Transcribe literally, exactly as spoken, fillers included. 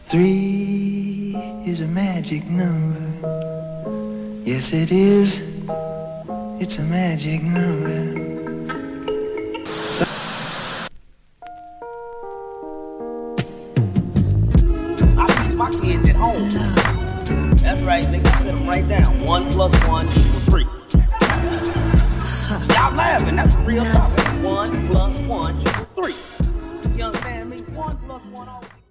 Three is a magic number. Yes, it is. It's a magic number. I teach my kids at home. That's right, they can set them right down. One plus one equals three. Y'all laughing, that's a real topic. One plus one equals three. You understand me? One plus one always.